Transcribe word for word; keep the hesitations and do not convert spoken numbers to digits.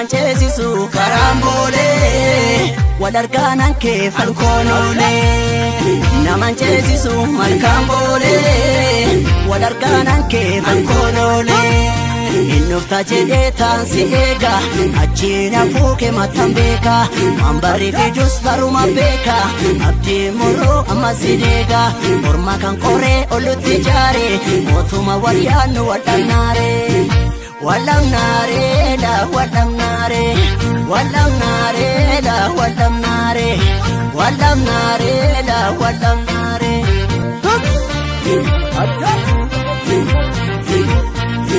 naman ceesisu karambolee wadargaanan kee falkoonoolee naman ceesisu malkaan boolee wadargaanan kee falkoonoolee innufta jedhee taansi eega achiin hafuuke matan beeka waan barii fijus baruma beeka abdii muruu amma si deega morma kan qoree olutti jaare mootuma wayyaannu wadhamnaare wadhamnaare la wadhamnaare wadhamnaare la wadhamnaare wadhamnaare la wadhamnaare